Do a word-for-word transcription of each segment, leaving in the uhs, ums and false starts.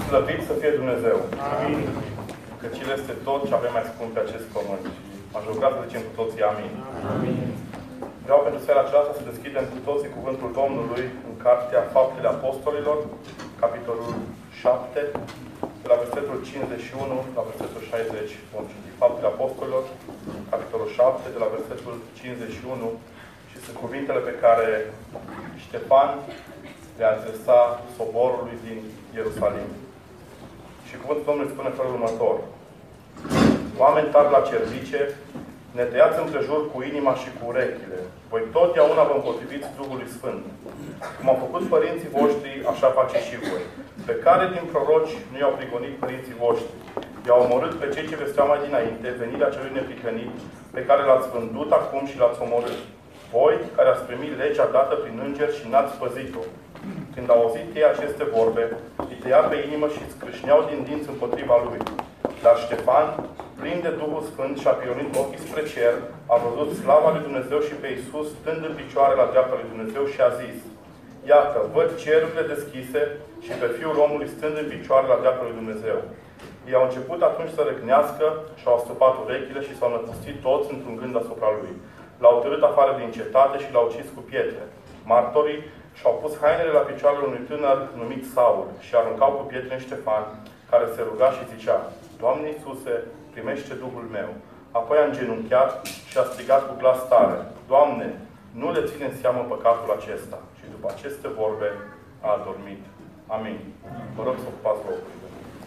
Slăvit să fie Dumnezeu! Amin. Căci El este tot ce avem mai scump pe acest pământ. M-aș ruga să zicem cu toții amin. Amin. Vreau pentru seara aceasta să deschidem cu toții cuvântul Domnului în Cartea Faptele Apostolilor, capitolul șapte, de la versetul cincizeci și unu la versetul șaizeci. Vom citi Faptele Apostolilor, capitolul șapte, de la versetul cincizeci și unu, și sunt cuvintele pe care Ștefan le adresa soborului din Ierusalim. Și cuvântul Domnului spune felul următor: Oameni tari la cervice, ne tăiați împrejur cu inima și cu urechile. Voi totdeauna vă împotriviți Duhului Sfânt. Cum au făcut părinții voștri, așa faceți și voi. Pe care din proroci nu i-au prigonit părinții voștri? I-au omorât pe cei ce vesteau mai dinainte venirea celui neprihănit, pe care l-ați vândut acum și l-ați omorât. Voi, care ați primit legea dată prin îngeri și n-ați păzit-o. Când au auzit ei aceste vorbe, îi tăia pe inimă și îți scrâșneau din dinți împotriva lui. Dar Ștefan, plin de Duhul Sfânt și a pionit ochii spre cer, a văzut slava lui Dumnezeu și pe Iisus stând în picioare la dreapta lui Dumnezeu și a zis: Iată, văd cerurile deschise și pe Fiul omului stând în picioare la dreapta lui Dumnezeu. Ei au început atunci să răgnească și au astupat urechile și s-au năpustit toți într-un gând asupra lui. L-au târât afară din cetate și l-au ucis cu pietre. Martorii și-au pus hainele la picioarele unui tânăr numit Saul și aruncau cu pietre în Ștefan, care se ruga și zicea: Doamne Iisuse, primește Duhul meu. Apoi a îngenunchiat și a strigat cu glas tare: Doamne, nu le ține în seamă păcatul acesta. Și după aceste vorbe a adormit. Amin. Vă rog să ocupați locurile.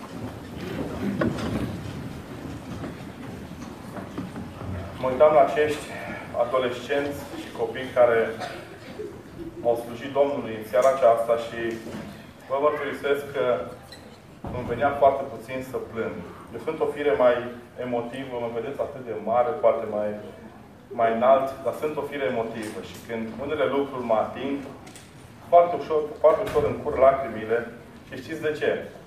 Mă uitam la acești adolescenți și copii care au slujit Domnului în seara aceasta și vă mărturisesc că îmi venea foarte puțin să plâng. Eu sunt o fire mai emotivă, mă vedeți atât de mare, poate mai, mai înalt, dar sunt o fire emotivă. Și când unele lucruri mă ating, foarte ușor, foarte ușor îmi cur lacrimile. Și știți de ce?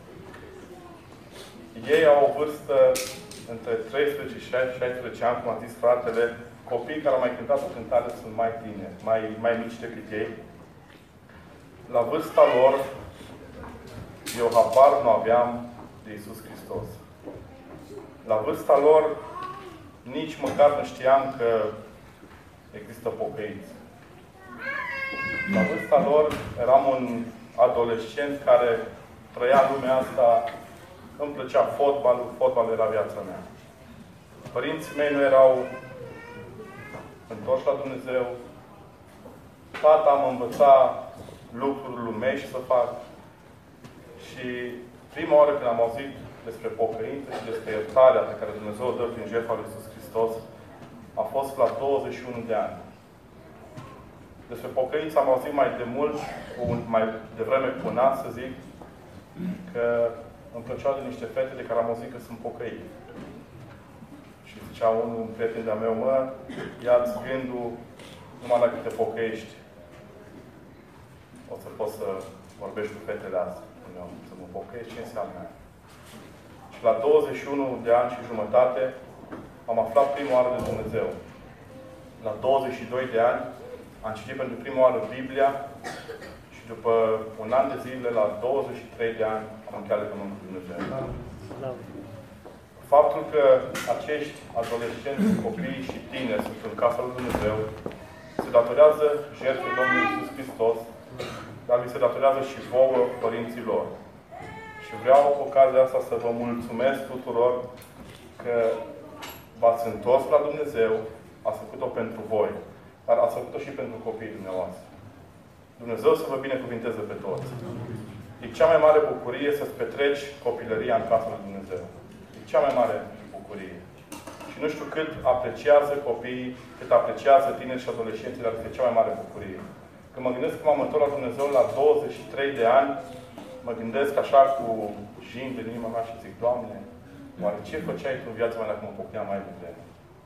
Ei au o vârstă între treisprezece și șaisprezece ani, cum a zis fratele. Copiii care au mai cântat o cântare sunt mai tineri, mai, mai mici decât ei. La vârsta lor, eu habar nu aveam de Iisus Hristos. La vârsta lor, nici măcar nu știam că există pocăiți. La vârsta lor, eram un adolescent care trăia lumea asta, îmi plăcea fotbalul, fotbalul era viața mea. Părinții mei nu erau întorși la Dumnezeu. Tata mă învăța lucruri lumești să fac. Și prima oară când am auzit despre pocăință și despre iertarea pe care Dumnezeu o dă prin jertfa lui Iisus Hristos, a fost la douăzeci și unu de ani. Despre pocăință am auzit mai de mult, mai devreme cu un an, să zic, că îmi plăceau de niște fete de care am auzit că sunt pocăite. Și zicea unul, un prieten de-a meu: mă, ia-ți gândul, numai dacă te pocăiești, o să poți să vorbești cu fetele astea. Eu, să mă pocăiesc, ce înseamnă aia? Și la douăzeci și unu de ani și jumătate am aflat prima oară de Dumnezeu. La douăzeci și doi de ani am citit pentru prima oară Biblia și după un an de zile, la douăzeci și trei de ani, am încheiat legământul cu Dumnezeu. Faptul că acești adolescenți, copii și tineri sunt în casa lui Dumnezeu se datorează jertfei Domnului Iisus Hristos, dar li se datorează și vouă, părinților. Și vreau cu ocazia asta să vă mulțumesc tuturor că v-ați întors la Dumnezeu, ați făcut-o pentru voi, dar ați făcut-o și pentru copiii dumneavoastră. Dumnezeu să vă binecuvinteze pe toți. E cea mai mare bucurie să-ți petreci copilăria în casa lui Dumnezeu. E cea mai mare bucurie. Și nu știu cât apreciază copiii, cât apreciază tineri și adolescenții, dar este cea mai mare bucurie. Când mă gândesc că m-am întors la Dumnezeu la douăzeci și trei de ani, mă gândesc așa cu jin de inima mea și zic: Doamne, oare ce făceai tu în viața mea dacă mă pocăiam mai devreme?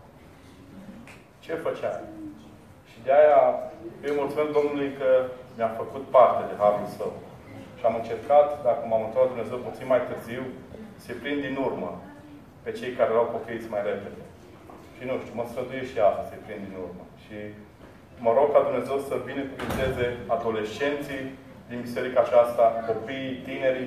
Ce făceai? Și de aia îi mulțumesc Domnului că mi-a făcut parte de harul Său. Și am încercat, dacă m-am întors la Dumnezeu puțin mai târziu, să prind din urmă pe cei care erau pocăiți mai repede. Și nu știu, mă străduiesc și asta să-i prind din urmă. Și mă rog ca Dumnezeu să binecuvânteze adolescenții din biserica aceasta, copiii, tinerii și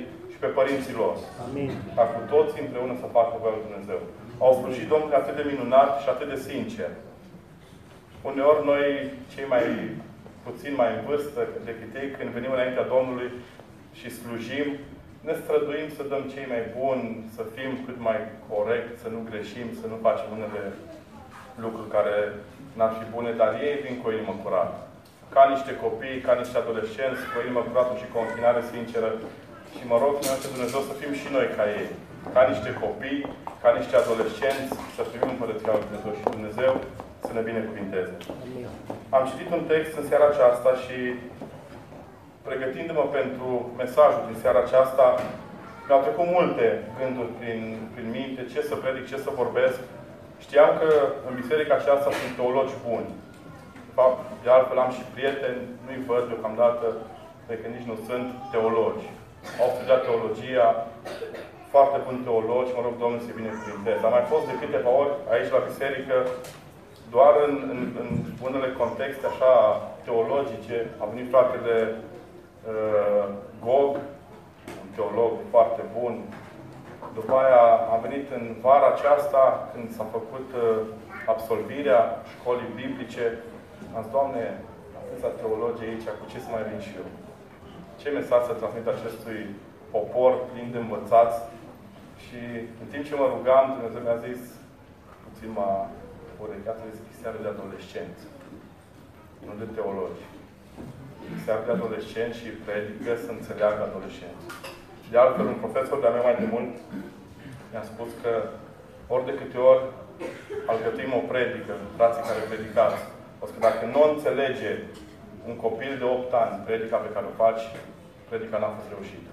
pe părinții lor. Amin. Ca cu toții împreună să facă voia lui Dumnezeu. Au slujit Domnului atât de minunat și atât de sincer. Uneori noi, cei mai puțin mai în vârstă decât ei, când venim înaintea Domnului și slujim, ne străduim să dăm cei mai buni, să fim cât mai corect, să nu greșim, să nu facem unele lucruri care n-ar fi bune, dar ei vin cu o inimă curată. Ca niște copii, ca niște adolescenți, cu o inimă curată și cu o închinare sinceră. Și mă rog, Dumnezeu, Dumnezeu să fim și noi ca ei. Ca niște copii, ca niște adolescenți, să primim Împărăția lui Dumnezeu și Dumnezeu să ne binecuvinteze. Amin. Am citit un text în seara aceasta și pregătindu-mă pentru mesajul din seara aceasta, mi-au trecut multe gânduri prin, prin minte, ce să predic, ce să vorbesc. Știam că în biserica aceasta sunt teologi buni. De fapt, de altfel am și prieteni, nu-i văd deocamdată, cred că nici nu sunt teologi. Au studiat teologia, foarte buni teologi, mă rog, Domnul să-i binecuvinteze. Am mai fost de câteva ori aici la biserică, doar în, în, în unele contexte așa teologice. A venit fratele uh, Gog, un teolog foarte bun. După aia am venit în vara aceasta, când s-a făcut uh, absolvirea școlii biblice. Am zis, Doamne, atâția teologi aici, cu ce să mai vin și eu? Ce mesaj să transmit acestui popor plin de învățați? Și în timp ce mă rugam, Dumnezeu mi-a zis, puțin m-a urecheat, a zis, seară de adolescenți, nu de teologi. Seară de adolescenți și predică să înțeleagă adolescenți. De altfel, un profesor de-a meu mai de mult mi-a spus că ori de câte ori alcătuim o predică, frații care predicați, o să că dacă nu înțelege un copil de opt ani predica pe care o faci, predica n-a fost reușită.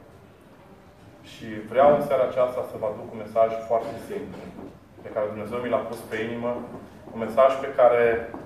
Și vreau în seara aceasta să vă aduc un mesaj foarte simplu, pe care Dumnezeu mi l-a pus pe inimă, un mesaj pe care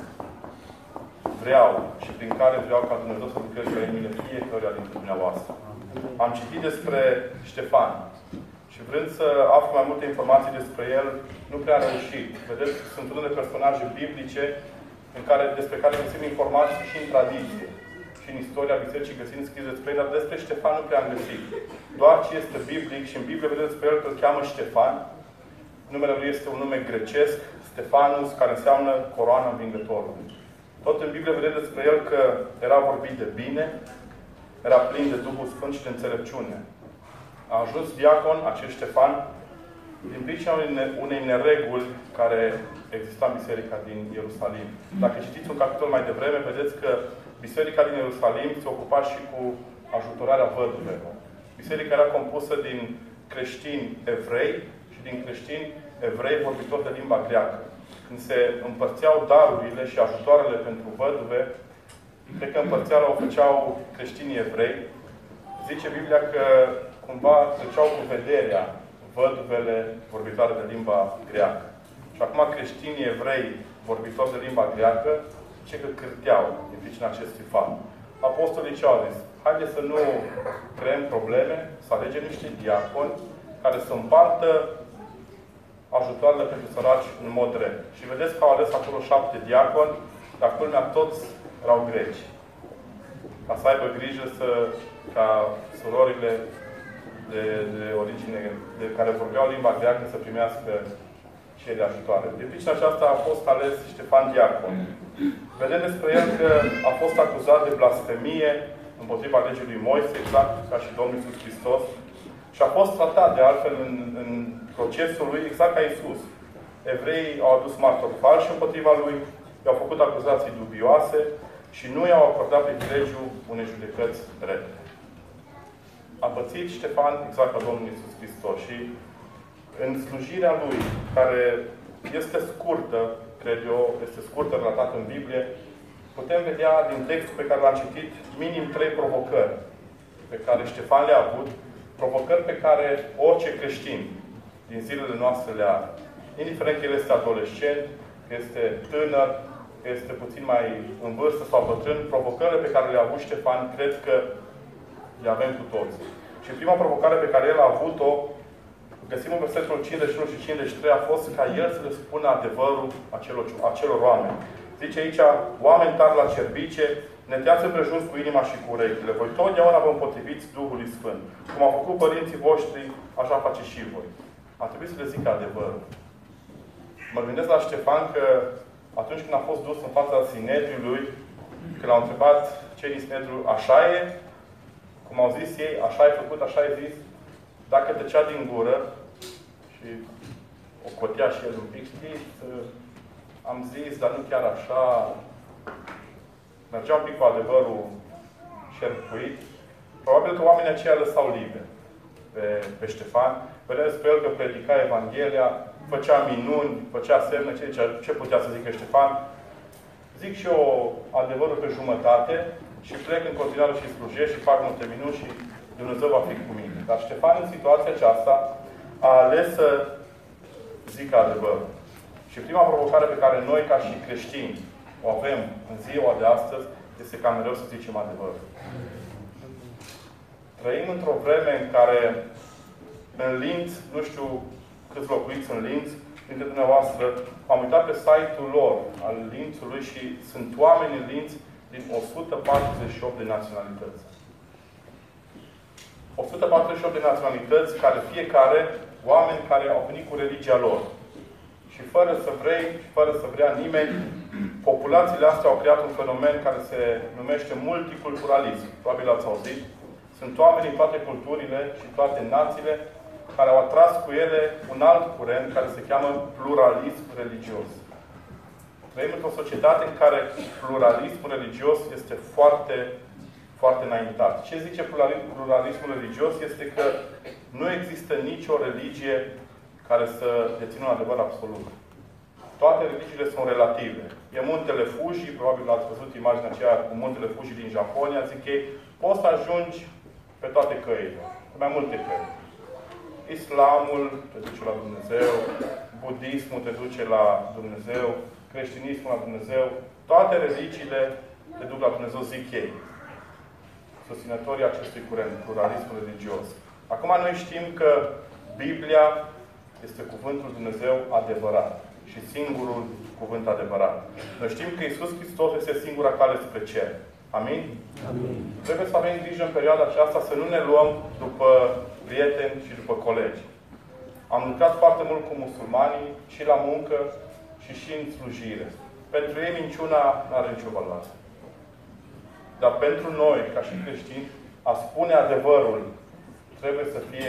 vreau și prin care vreau ca Dumnezeu să lucreze pe inimile fiecăruia dintre dumneavoastră. Am citit despre Ștefan și vrând să aflu mai multe informații despre el, nu prea am reușit. Vedeți, sunt unele personaje biblice în care, despre care găsim informații și în tradiție. Și în istoria bisericii găsim scris despre el, dar despre Ștefan nu prea am găsit. Doar ce este biblic și în Biblie vedeți despre el că îl cheamă Ștefan. Numele lui este un nume grecesc, Stefanus, care înseamnă coroana învingătorului. Tot în Biblie vedeți despre el că era vorbit de bine, era plin de Duhul Sfânt și de înțelepciune. A ajuns diacon, acest Ștefan, din pricina unei nereguli care exista în biserica din Ierusalim. Dacă citiți un capitol mai devreme, vedeți că biserica din Ierusalim se ocupa și cu ajutorarea văduvelor. Biserica era compusă din creștini evrei și din creștini evrei vorbitori de limba greacă. Când se împărțeau darurile și ajutoarele pentru văduve, cred că împărțeala o făceau creștinii evrei. Zice Biblia că cumva treceau cu vederea văduvele vorbitoare de limba greacă. Și acum creștinii evrei vorbitori de limba greacă, zice că cârteau din pricina acestui fapt. Apostolii ce au zis? Haideți să nu creăm probleme, să alegem niște diaconi care să împartă ajutoarele pentru săraci în mod drept. Și vedeți că au ales acolo șapte diaconi, dar culmea toți erau greci. Ca să aibă grijă să, ca surorile de, de origine, de care vorbeau limba greacă, să primească cele ajutoare. De pricina aceasta a fost ales Ștefan diacon. Vedem despre el că a fost acuzat de blasfemie împotriva legii lui Moise, exact ca și Domnul Iisus Hristos. Și a fost tratat de altfel în, în procesul lui exact ca Iisus. Evreii au adus martori falși împotriva lui, i-au făcut acuzații dubioase și nu i-au acordat privilegiul unei judecăți drepte. A pățit Ștefan exact ca Domnul Iisus Hristos și în slujirea lui, care este scurtă, cred eu, este scurtă relatată în Biblie, putem vedea din textul pe care l-am citit minim trei provocări pe care Ștefan le-a avut, provocări pe care orice creștin din zilele noastre le are. Indiferent că el este adolescent, că este tânăr, că este puțin mai în vârstă sau bătrân, provocările pe care le-a avut Ștefan, cred că le avem cu toți. Și prima provocare pe care el a avut-o, găsim în versetul cincizeci și unu și cincizeci și trei, a fost ca el să le spună adevărul acelor, acelor oameni. Zice aici, oameni tari la cerbice, Neteați împrejur cu inima și cu urechile. Voi totdeauna vă împotriviți Duhului Sfânt. Cum au făcut părinții voștri, așa face și voi. A trebuit să le zic adevărul. Mă gândesc la Ștefan că atunci când a fost dus în fața Sinedriului, când l-au întrebat cei din Sinedriu, așa e? Cum au zis ei, așa ai făcut, așa ai zis? Dacă tăcea din gură și o cotea și el un pic, știți, am zis, dar nu chiar așa. Mergea un pic cu adevărul șerpuit. Probabil că oamenii aceia lăsau liber pe, pe Ștefan. Vedem despre el că predica Evanghelia, făcea minuni, făcea semne, ce, ce putea să zică Ștefan? Zic și eu adevărul pe jumătate și plec în continuare și slujesc și fac multe minuni și Dumnezeu va fi cu mine. Dar Ștefan, în situația aceasta, a ales să zică adevărul. Și prima provocare pe care noi, ca și creștini, o avem în ziua de astăzi, este ca mereu să zicem adevărul. Trăim într-o vreme în care în Linz, nu știu câți locuiți în Linz, dintre dumneavoastră, am uitat pe site-ul lor, al Linzului, și sunt oameni în Linz din o sută patruzeci și opt de naționalități. o sută patruzeci și opt de naționalități, care fiecare, oameni care au venit cu religia lor. Și fără să vrei, și fără să vrea nimeni, populațiile astea au creat un fenomen care se numește multiculturalism. Probabil ați auzit. Sunt oameni din toate culturile și toate națiile care au atras cu ele un alt curent care se cheamă pluralism religios. Trăim într-o societate în care pluralismul religios este foarte, foarte înaintat. Ce zice pluralismul religios este că nu există nicio religie care să dețină un adevăr absolut. Toate religiile sunt relative. E muntele Fuji, probabil ați văzut imaginea aceea cu muntele Fuji din Japonia, zic ei, poți să ajungi pe toate căile, pe mai multe căi. Islamul te duce la Dumnezeu, budismul te duce la Dumnezeu, creștinismul la Dumnezeu, toate religiile te duc la Dumnezeu, zic ei. Susținătorii acestui curent, pluralismul religios. Acum noi știm că Biblia este cuvântul Dumnezeu adevărat și singurul cuvânt adevărat. Noi știm că Iisus Hristos este singura cale spre cer. Amin? Amin? Trebuie să avem grijă în perioada aceasta să nu ne luăm după prieteni și după colegi. Am lucrat foarte mult cu musulmanii și la muncă și și în slujire. Pentru ei minciuna nu are nicio valoare. Dar pentru noi, ca și creștini, a spune adevărul trebuie să fie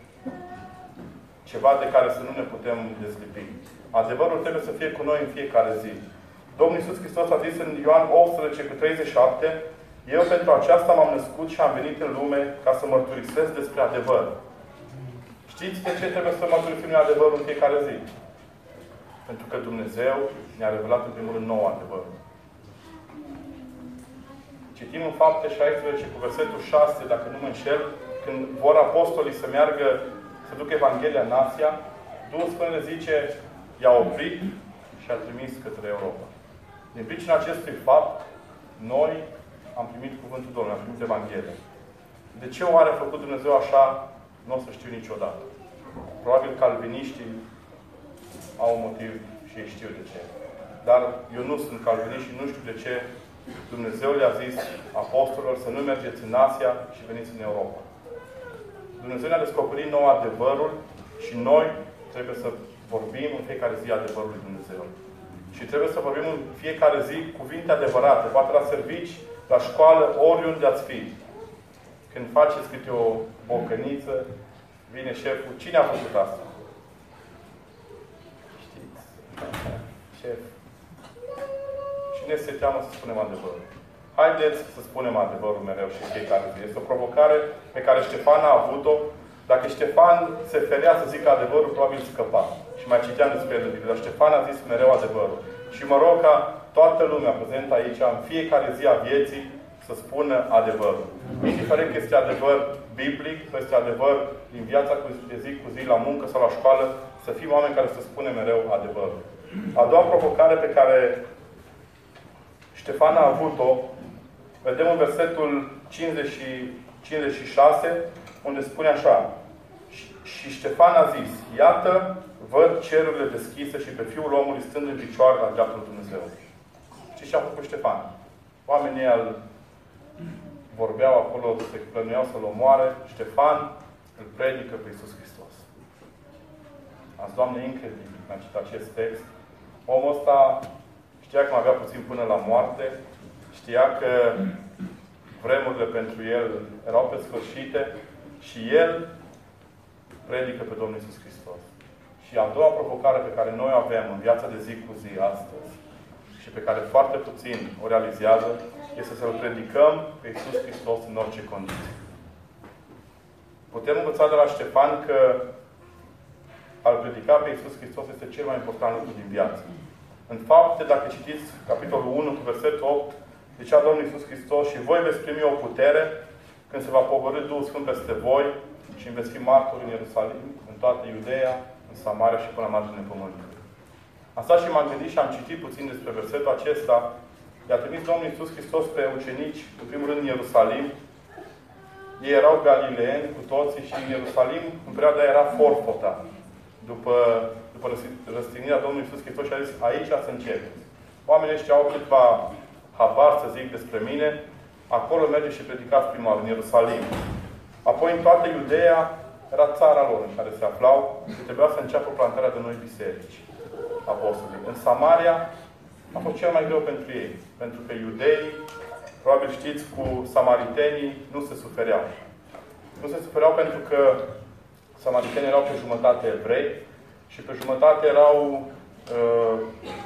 ceva de care să nu ne putem dezlipi. Adevărul trebuie să fie cu noi în fiecare zi. Domnul Iisus Hristos a zis în Ioan optsprezece cu treizeci și șapte, eu pentru aceasta m-am născut și am venit în lume ca să mărturisesc despre adevăr. Știți de ce trebuie să mărturisim noi adevărul în fiecare zi? Pentru că Dumnezeu ne-a revelat în primul rând nou adevăr. Citim în Fapte șaisprezece cu versetul șase, dacă nu mă înșel, când vor apostolii să meargă să ducă Evanghelia în Asia, Duhul Sfânt le zice, i-a oprit și a trimis către Europa. Din pricina acestui fapt, noi am primit cuvântul Domnului, am primit Evanghelia. De ce oare a făcut Dumnezeu așa? Nu o să știu niciodată. Probabil calviniștii au un motiv și ei știu de ce. Dar eu nu sunt calvinist și nu știu de ce Dumnezeu le-a zis apostolilor să nu mergeți în Asia și veniți în Europa. Dumnezeu ne-a descoperit nou adevărul și noi trebuie să vorbim în fiecare zi adevărul lui Dumnezeu. Și trebuie să vorbim în fiecare zi cuvinte adevărate. Poate la servici, la școală, oriunde ați fi. Când faceți câte o bocăniță, vine șeful. Cine a făcut asta? Știți. Șef. Și ne se teamă să spunem adevărul. Haideți să spunem adevărul mereu și fiecare zi. Este o provocare pe care Ștefan a avut-o. Dacă Ștefan se ferea să zică adevărul, probabil scăpa. Și mai citeam despre el. Dar Ștefan a zis mereu adevărul. Și mă rog ca toată lumea prezentă aici, în fiecare zi a vieții, să spună adevărul. Indiferent că este adevăr biblic, sau este adevăr din viața de zi cu zi, la muncă sau la școală, să fim oameni care să spună mereu adevărul. A doua provocare pe care Ștefan a avut-o, vedem în versetul cincizeci și, cincizeci și șase, unde spune așa. Și Ștefan a zis, iată, văd cerurile deschise și pe Fiul omului stând în picioare la dreapta lui Dumnezeu. Știți ce a făcut Ștefan? Oamenii îl vorbeau acolo, se plănuiau să-l omoare. Ștefan îl predică pe Iisus Hristos. Azi, Doamne, incredibil când am citit acest text. Omul ăsta știa că mai avea puțin până la moarte, știa că vremurile pentru el erau pe sfârșite și el predică pe Domnul Iisus Hristos. Și a doua provocare pe care noi o avem în viața de zi cu zi astăzi și pe care foarte puțin o realizează, este să-L predicăm pe Iisus Hristos în orice condiție. Putem învăța de la Ștefan că a-L predica pe Iisus Hristos este cel mai important lucru din viață. În fapt, dacă citiți capitolul unu cu versetul opt, zicea Domnul Iisus Hristos: și voi veți primi o putere când se va pogorî Duhul Sfânt peste voi și îmi veți fi martori în Ierusalim, în toată Iudeea, în Samaria și până la marginile pământului. Am stat și m-am gândit și am citit puțin despre versetul acesta. I-a trimis Domnul Iisus Hristos pe ucenici, în primul rând în Ierusalim. Ei erau galileeni cu toții și în Ierusalim, în perioada era forfota. După, după răstignirea Domnului Iisus Hristos și a zis: aici să începe. Oamenii ăștia au câtva habar, să zic, despre mine. Acolo merge și predicați prima oară, în Ierusalim. Apoi în toată Iudeea era țara lor în care se aflau și trebuia să înceapă plantarea de noi biserici apostolii. În Samaria a fost cel mai greu pentru ei. Pentru că iudeii, probabil știți, cu samaritenii nu se sufereau. Nu se sufereau pentru că samaritenii erau pe jumătate evrei și pe jumătate erau uh,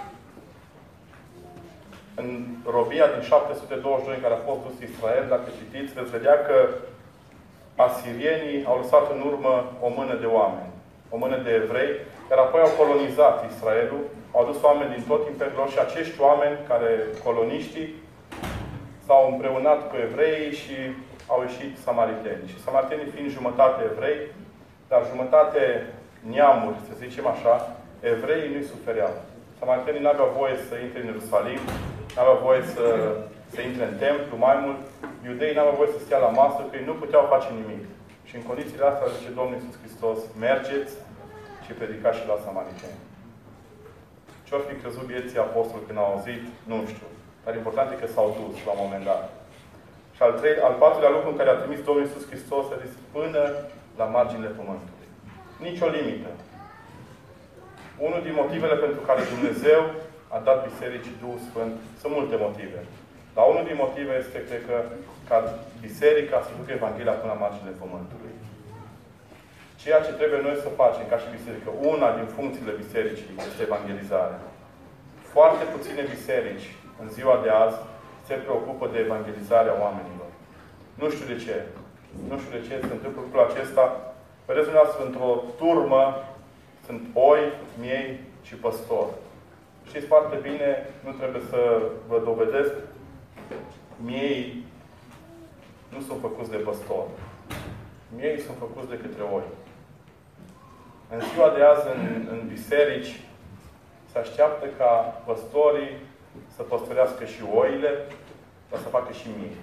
în robia din șapte sute douăzeci și doi în care a fost dus Israel. Dacă citiți, veți vedea că asirienii au lăsat în urmă o mână de oameni, o mână de evrei, iar apoi au colonizat Israelul, au adus oameni din tot imperiul și acești oameni, care coloniștii, s-au împreunat cu evreii și au ieșit samaritenii. Și samaritenii fiind jumătate evrei, dar jumătate neamuri, să zicem așa, evreii nu-i sufereau. Samaritenii n-aveau voie să intre în Ierusalim, n-aveau voie să, să intre în templu, mai mult, iudeii n-aveau voie să stea la masă, că ei nu puteau face nimic. Și în condițiile astea zice Domnul Iisus Hristos: mergeți și predicați și la samariteni. Ce-or fi crezut vieții apostoli când au auzit? Nu știu. Dar important e că s-au dus la un moment dat. Și al, trei, al patrulea lucru în care a trimis Domnul Iisus Hristos a zis: până la marginile pământului. Nici o limită. Unul din motivele pentru care Dumnezeu a dat bisericii Duhul Sfânt, sunt multe motive. Dar unul din motive este, cred că, ca biserica să ducă Evanghelia până la marginile pământului. Ceea ce trebuie noi să facem ca și biserică, una din funcțiile bisericii este evangelizarea. Foarte puține biserici în ziua de azi se preocupă de evangelizarea oamenilor. Nu știu de ce. Nu știu de ce se întâmplă lucrul acesta. Vedeți dumneavoastră, într-o turmă sunt oi, miei și păstori. Știți foarte bine, nu trebuie să vă dovedesc, miei nu sunt făcuți de păstori. Miei sunt făcuți de către oi. În ziua de azi, în, în biserici, se așteaptă ca păstorii să păstorească și oile, dar să facă și miei.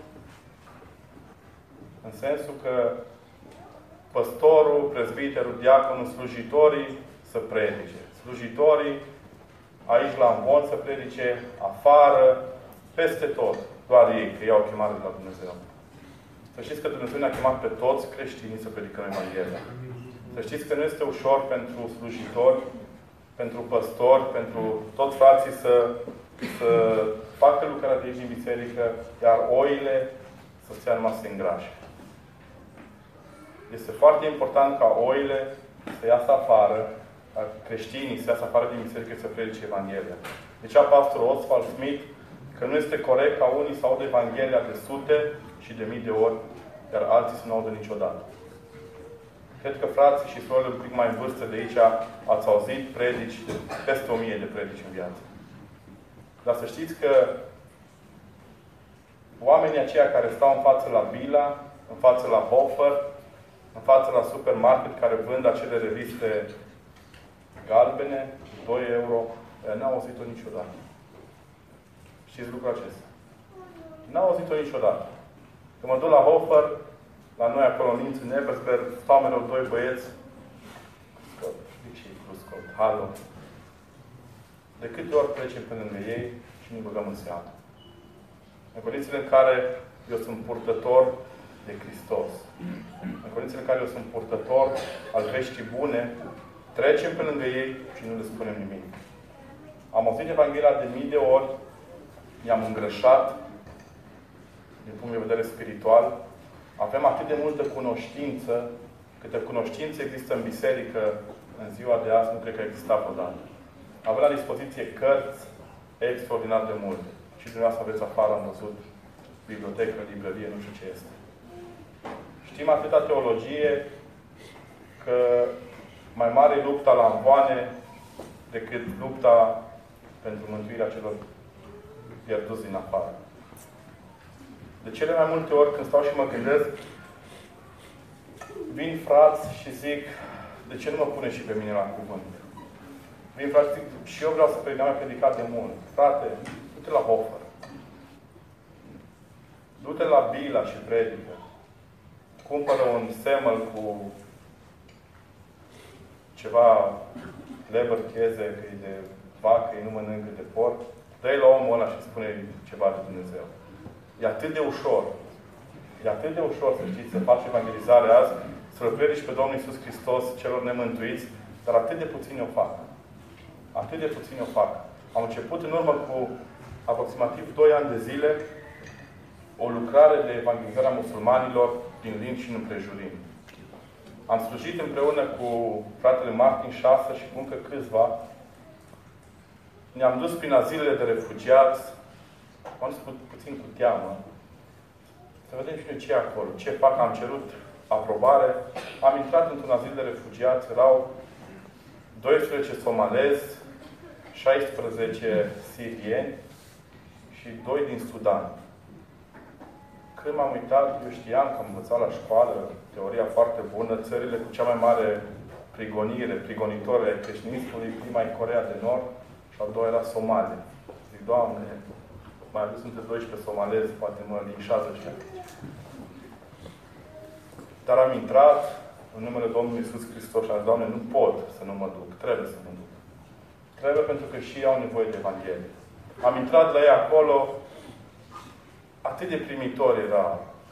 În sensul că păstorul, prezbiterul, diaconul, slujitorii să predice. Slujitorii aici la ambon să predice, afară, peste tot. Doar ei, că iau chemare de la Dumnezeu. Să știți că Dumnezeu ne-a chemat pe toți creștinii să predicăm Evanghelia. Să știți că nu este ușor pentru slujitori, pentru păstori, pentru toți frații să, să facă lucrarea de aici din biserică, iar oile să stea numai să se îngrașe. Este foarte important ca oile să iasă afară, ca creștinii să iasă afară din biserică să predice Evanghelia. Deci a pastorul Oswald Smith că nu este corect ca unii să audă Evanghelia de sute și de mii de ori, iar alții să nu audă niciodată. Cred că frații și surorile un pic mai în vârstă de aici ați auzit predici, peste o mie de predici în viață. Dar să știți că oamenii aceia care stau în față la Bila, în față la Hofer, în față la supermarket, care vând acele reviste galbene, doi euro, n-au auzit-o niciodată. Știți lucrul acesta? N-au auzit-o niciodată. Când mă duc la Hofer, la noi acolo în Linț, în Ebersberg, stau mereu doi băieți. Scot, de ce plus scot? Halo. De câte ori trecem pe lângă ei și ne băgăm în seamă. În condițiile în care eu sunt purtător de Hristos. În condițiile în care eu sunt purtător al veștii bune, trecem pe lângă ei și nu le spunem nimic. Am auzit Evanghelia de mii de ori, i-am îngrășat din punct de vedere spiritual. Avem atât de multă cunoștință, câtă cunoștință există în biserică în ziua de azi, nu cred că exista vreodată. Avem la dispoziție cărți extraordinar de multe. Și dumneavoastră aveți afară, am văzut, bibliotecă, librărie, nu știu ce este. Știm atâta teologie că mai mare e lupta la amvoane decât lupta pentru mântuirea celor pierduți din afară. De cele mai multe ori, când stau și mă gândesc, vin frați și zic, de ce nu mă pune și pe mine la cuvânt? Vin frați și zic, și eu vreau să predic, n-am mai predicat de mult. Frate, du-te la Hofer. Du-te la Bila și predică. Cumpără un semăl cu ceva lebercheze, că e de vacă, e nu mănâncă de porc. Dă-i la omul ăla și spune ceva de Dumnezeu. E atât de ușor. E atât de ușor, să știți, să faci evangelizare azi, să-L predici pe Domnul Iisus Hristos celor nemântuiți, dar atât de puțini o fac. Atât de puțini o fac. Am început în urmă cu aproximativ doi ani de zile o lucrare de evangelizare a musulmanilor din Lin și în împrejurim. Am slujit împreună cu fratele Martin șase și cu încă câțiva. Ne-am dus prin azilele de refugiați. Am dus puțin cu teamă. Să vedem și noi ce e acolo. Ce fac? Am cerut aprobare. Am intrat într-un azil de refugiați. Erau doisprezece somalezi, șaisprezece sirieni și doi din Sudan. Când m-am uitat, eu știam că am învățat la școală teoria foarte bună, țările cu cea mai mare prigonire, prigonitoare a creștinismului, prima e Coreea de Nord și a doua era Somalia. Zic, Doamne, mai adus între doisprezece somalezi, poate mă linșează și aici. Dar am intrat în numele Domnului Iisus Hristos și am zis, Doamne, nu pot să nu mă duc, trebuie să mă duc. Trebuie pentru că și ei au nevoie de Evanghelie. Am intrat la ei acolo, atât de primitor era.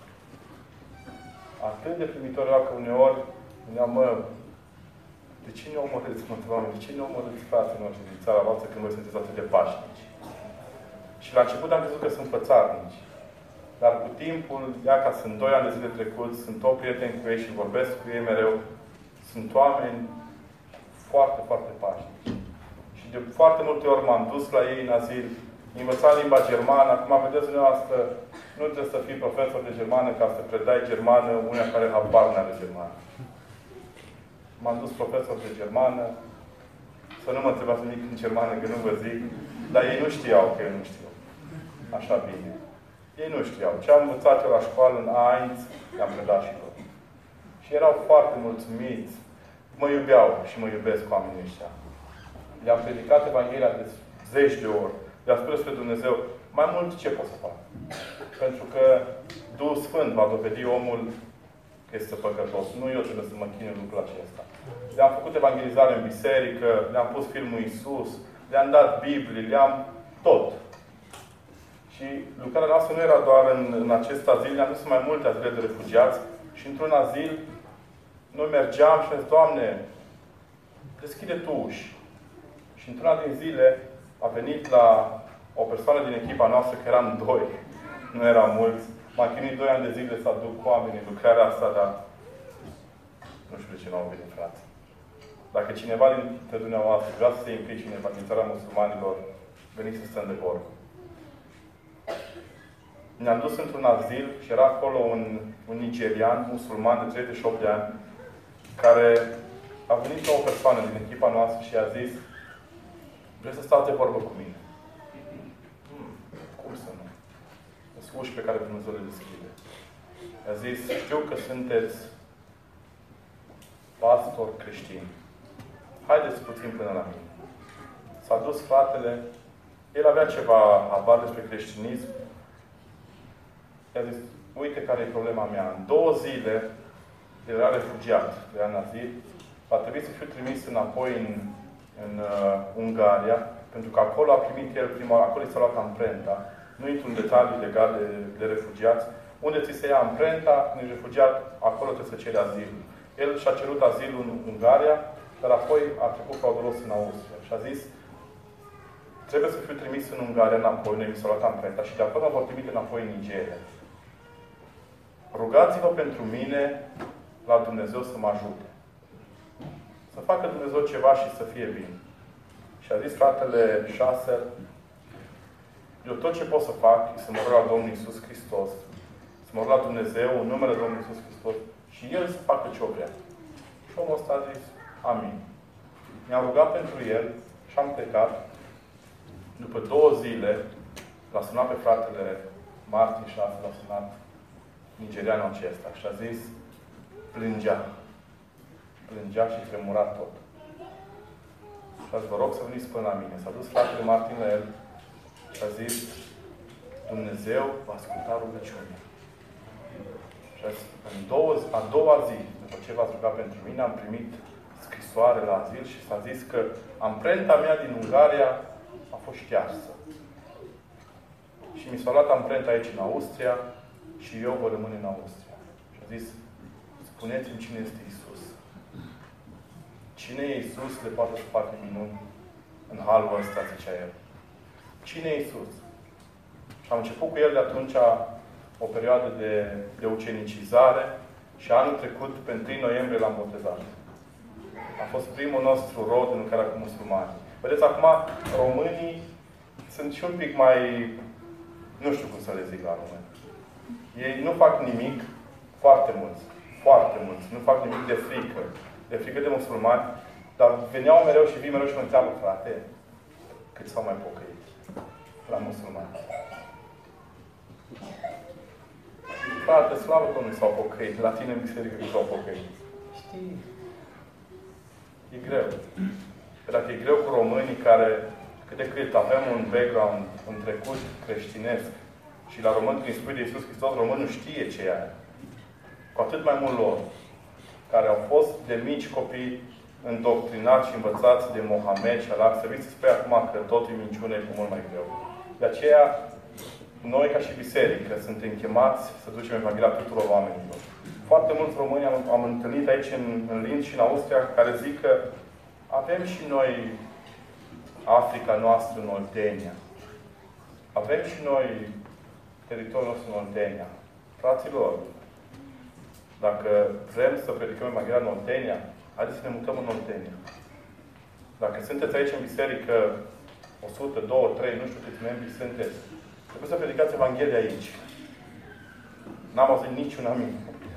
Atât de primitor era că uneori ne-am, mă, de ce ne omorâți, mă, Doamne, de ce ne omorâți frații noștri din țara voastră când voi sunteți atât de pașnici? Și la început am crezut că sunt fățarnici. Dar cu timpul, ia ca sunt doi ani de zile trecuți, sunt tot prieteni cu ei și vorbesc cu ei mereu, sunt oameni foarte, foarte pașnici. Și de foarte multe ori m-am dus la ei în azil, învățam limba germană. Acum, vedeți dumneavoastră, nu trebuie să fii profesor de germană ca să predai germană unea care habar n-are germană. M-am dus profesor de germană, să nu mă întrebați nimic în germană, că nu vă zic, dar ei nu știau că eu nu știu. Așa bine. Ei nu știau. Ce am învățat eu la școală în Ainz, i-am predat și lor. Și erau foarte mulțumiți. Mă iubeau și mă iubesc oamenii ăștia. Le-am predicat Evanghelia de zeci de ori. Le-am spus despre Dumnezeu. Mai mult ce pot să fac? Pentru că Duhul Sfânt va dovedi omul că este păcătos. Nu eu trebuie să mă chinui lucrul acesta. Le-am făcut evangelizare în biserică, le-am pus filmul Iisus, le-am dat Biblie, le-am tot. Și lucrarea noastră nu era doar în, în acest azil, ne-am dus în mai multe azile de refugiați și într-un azil noi mergeam și am zis, Doamne, deschide Tu uși. Și într-una din zile a venit la o persoană din echipa noastră, că eram doi, nu eram mulți. M-am chinuit doi ani de zile să aduc cu oamenii în lucrarea asta, dar nu știu de ce nu au venit, frate. Dacă cineva dintre dumneavoastră vrea să se implice în evangelizarea musulmanilor, veniți să stăm de vorbă. Ne-am dus într-un azil și era acolo un, un nigerian, musulman de treizeci și opt de ani, care a venit la o persoană din echipa noastră și a zis, vreți să stați de vorbă cu mine? Hmm, cum să nu? Sunt uși pe care Dumnezeu le deschide. A zis, știu că sunteți pastor creștin. Haideți puțin până la mine. S-a dus fratele, el avea ceva habar despre creștinism. I-a zis, uite care e problema mea. În două zile, el era refugiat, era în azil, va trebui să fiu trimis înapoi în, în uh, Ungaria, pentru că acolo a primit el prima oară, acolo i s-a luat amprenta, nu intru în detalii legate de, de refugiați, unde ți se ia amprenta, când ești refugiat, acolo trebuie să ceri azil. El și-a cerut azilul în Ungaria, dar apoi a trecut fraudulos în Austria. Și a zis, trebuie să fiu trimis în Ungaria înapoi, unde mi s-a luat amprenta, și de acolo mă vor trimite înapoi în Nigeria. Rugați-vă pentru mine la Dumnezeu să mă ajute. Să facă Dumnezeu ceva și să fie bine. Și a zis fratele Șaser, eu tot ce pot să fac e să mă rog la Domnul Iisus Hristos, să mă rog la Dumnezeu în numele Domnului Iisus Hristos și El să facă ce o vrea. Și omul ăsta a zis, amin. Mi-am rugat pentru el și am plecat. După două zile, l-a sunat pe fratele Martin și l-a sunat nigerianul acesta și a zis, plângea. Plângea și tremura tot. Și a zis, vă rog să veniți până la mine. S-a dus fratele Martin la el și a zis, Dumnezeu va asculta rugăciunea. Și a zis, în două, a doua zi, după ce v-ați rugat pentru mine, am primit scrisoare la azil și s-a zis că amprenta mea din Ungaria a fost ștearsă. Și mi s-a luat amprenta aici în Austria și eu vă rămân în Austria. Și a zis, spuneți-mi cine este Iisus. Cine e Iisus le poate să facă minuni în halul ăsta, zicea el. Cine e Iisus? Și am început cu el de atunci o perioadă de, de ucenicizare și anul trecut, pe întâi noiembrie, l-am botezat. A fost primul nostru rod în care cu musulmani. Vedeți, acum, românii sunt și un pic mai... Nu știu cum să le zic la români. Ei nu fac nimic, foarte mulți, foarte mulți, nu fac nimic de frică, de frică de musulmani, dar veneau mereu și vin mereu și mă întreabă, frate, cât s-au mai pocăit la musulmani? Frate, slavă că nu s-au pocăit, la tine în biserică că s-au pocăit. Știi? E greu. Dacă e greu cu românii care, cât de cât avem un background, un trecut creștinesc, și la român, când îi spui de Iisus Hristos, românul știe ce e aia. Cu atât mai mult lor, care au fost de mici copii îndoctrinați și învățați de Mohamed și Allah, să vii să spui acum că totul e minciună, e cu mult mai greu. De aceea, noi, ca și biserică, suntem chemați să ducem Evanghelia tuturor oamenilor. Foarte mulți români am, am întâlnit aici în, în Linz și în Austria, care zic că avem și noi Africa noastră în Oltenia. Avem și noi teritoriul nostru în Oltenia. Fraților, dacă vrem să predicăm Evanghelia în Oltenia, haideți să ne mutăm în Oltenia. Dacă sunteți aici în biserică o sută, două, trei, nu știu câți membri sunteți, trebuie să predicați Evanghelia aici. N-am auzit niciun amin.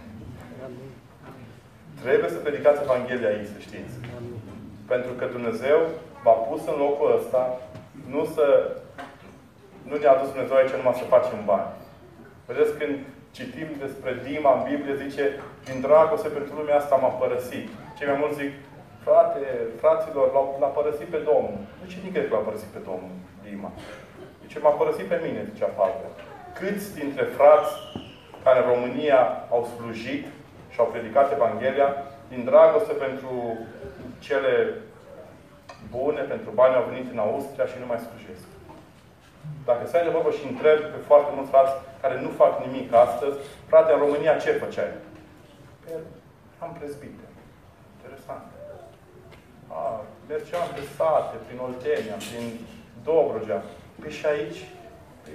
Trebuie să predicați Evanghelia aici, să știți. Pentru că Dumnezeu v-a pus în locul ăsta, nu să... Nu ne-a adus Dumnezeu aici numai să facem bani. Vedeți, când citim despre Dima în Biblie, zice, din dragoste pentru lumea asta m-a părăsit. Cei mai mulți zic, frate, fraților, l-a părăsit pe Domnul. Nu ce nici că l-a părăsit pe Domnul, Dima. Zice, m-a părăsit pe mine, zicea Pavel. Câți dintre frați care în România au slujit și au predicat Evanghelia, din dragoste pentru cele bune, pentru bani, au venit în Austria și nu mai slujesc. Dacă stai de vorbă și întreb pe foarte mulți frați care nu fac nimic astăzi, frate, în România ce făceai? Pe am prezbite. Interesant. A, mergeam pe sate, prin Oltenia, prin Dobrogea. Pe și aici, pe...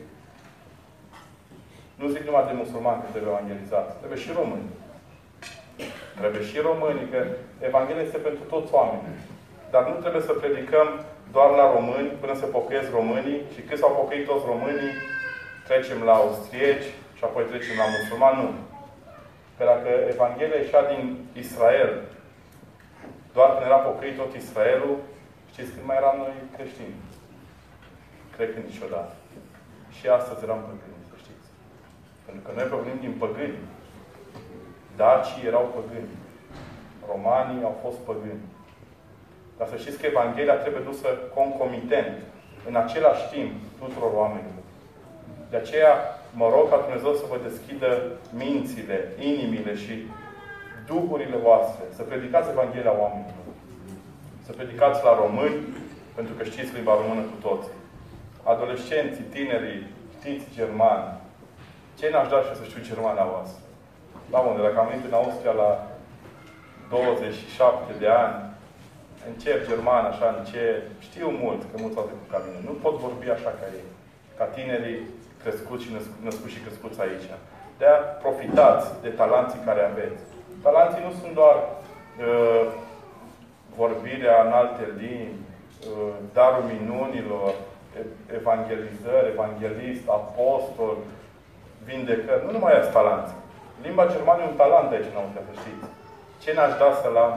nu zic numai de musulmani că trebuie evangelizați, trebuie și români. Trebuie și românii, că Evanghelia este pentru toți oamenii. Dar nu trebuie să predicăm doar la români, până se pocăiesc românii, și când s-au pocăit toți românii, trecem la austrieci și apoi trecem la musulmani. Nu. Că dacă Evanghelia ieșea din Israel, doar când era pocăit tot Israelul, știți când mai eram noi creștini? Cred că niciodată. Și astăzi eram păgâni, să știți. Pentru că noi provenim din păgâni. Dacii erau păgâni. Romanii au fost păgâni. Dar să știți că Evanghelia trebuie dusă concomitent, în același timp, tuturor oamenilor. De aceea, mă rog ca Dumnezeu să vă deschidă mințile, inimile și duhurile voastre, să predicați Evanghelia oamenilor. Să predicați la români, pentru că știți limba română cu toții. Adolescenții, tinerii, știți germană. Ce n-aș da și să știu germana voastră? La unde? Dacă am venit în Austria la douăzeci și șapte de ani, încep germană așa încet, știu mult, că mulți au trecut ca mine. Nu pot vorbi așa ca ei. Ca tinerii crescuți și născuți și crescuți aici. De-aia profitați de talanții care aveți. Talanții nu sunt doar uh, vorbirea în alte limbi, uh, darul minunilor, evangelizări, evanghelist, apostol, vindecări. Nu numai aia talanți. Limba germană e un talent aici în Austria, să știți. Ce n-aș da să-l am?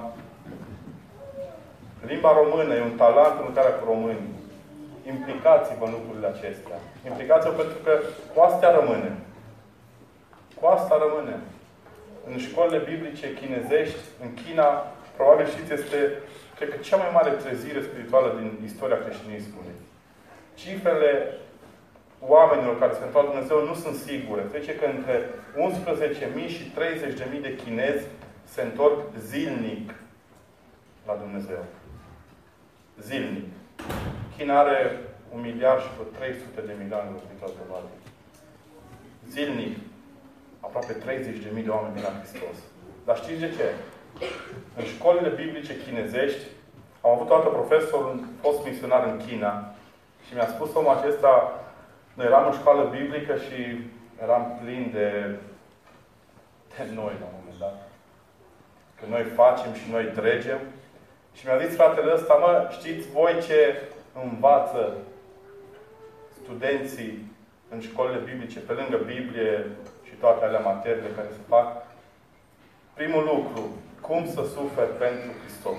Limba română e un talent în care cu românii. Implicați-vă în lucrurile acestea. Implicați-vă pentru că cu astea rămâne. Cu asta rămâne. În școlile biblice chinezești, în China, probabil știți, este, cred că, cea mai mare trezire spirituală din istoria creștinismului. Cifrele oamenilor care se întoarcă Dumnezeu nu sunt sigure. Zice că între unsprezece mii și treizeci de mii de chinezi se întorc zilnic la Dumnezeu. Zilnic. China are un miliard și vreo trei sute de milioane de locuitori probabil. Zilnic. Aproape treizeci de mii de oameni din Hristos. Dar știți de ce? În școlile biblice chinezești am avut toată profesor, un fost misionar în China și mi-a spus omul acesta, noi eram în școală biblică și eram plin de, de noi la un moment dat. Că noi facem și noi dregem. Și mi-a zis fratele ăsta, mă, știți voi ce învață studenții în școlile biblice, pe lângă Biblie și toate alea materiile care se fac? Primul lucru, cum să suferi pentru Hristos.